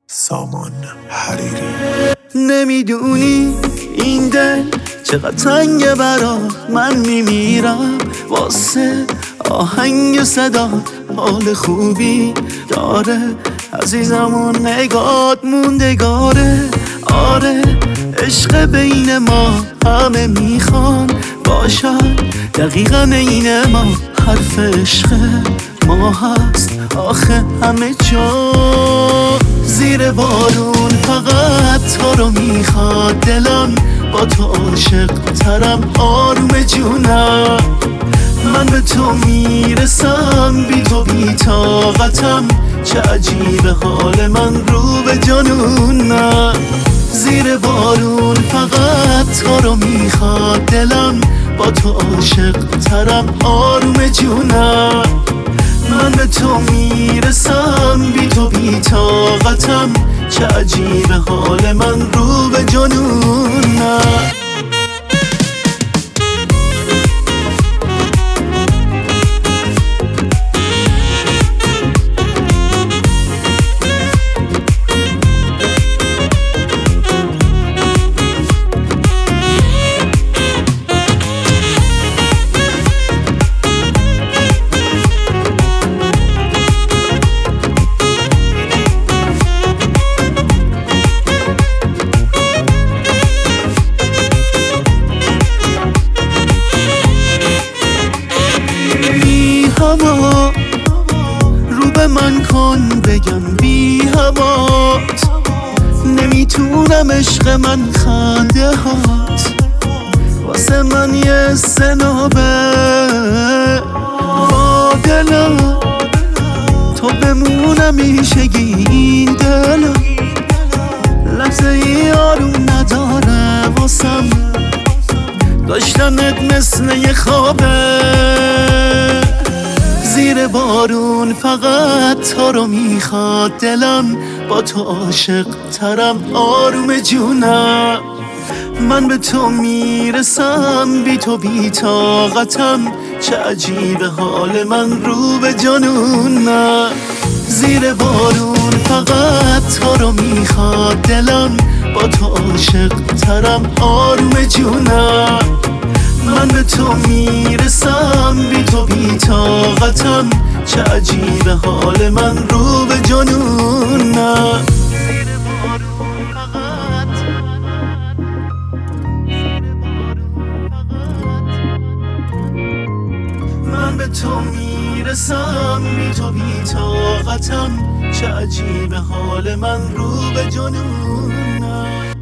سامان حریری. نمیدونی این دل چقدر تنگه برات، من میمیرم واسه آهنگ صدا. حال خوبی داره عزیزم و نگات موندگاره. آره عشق بین ما همه میخوان باشد دقیقا عین ما. حرف عشق ما هست آخه همه جا. زیر بارون فقط تو رو میخواد دلم، با تو عاشق ترم آروم جونم. من به تو میرسم بی تو بی طاقتم، چه عجیب حال من رو به جنونم. زیر بارون فقط تو رو میخواد دلم، با تو عاشق ترم آروم جونم. من به تو میرسم بی تو بی طاقتم، چه عجیب حال من رو به جنونم. رو به من کن بگم بی هوات، نمیتونم عشق من خنده هات واسه من یه سنابه. با دلم تو بمونم میشگی این دلم، لحظه ای آروم نداره واسم، داشتنت مثل یه خوابه. زیر بارون فقط تو رو میخواد دلم، با تو عاشق ترم آروم جونم. من به تو میرسم بی تو بی طاقتم، چه عجیب حال من رو به جنونم. زیر بارون فقط تو رو میخواد دلم، با تو عاشق ترم آروم جونم. من به تو میرسم بی تو بی طاقتم، چه عجیب حال من رو به جنونم. من به تو میرسم بی تو بی طاقتم، چه عجیب حال من رو به جنونم.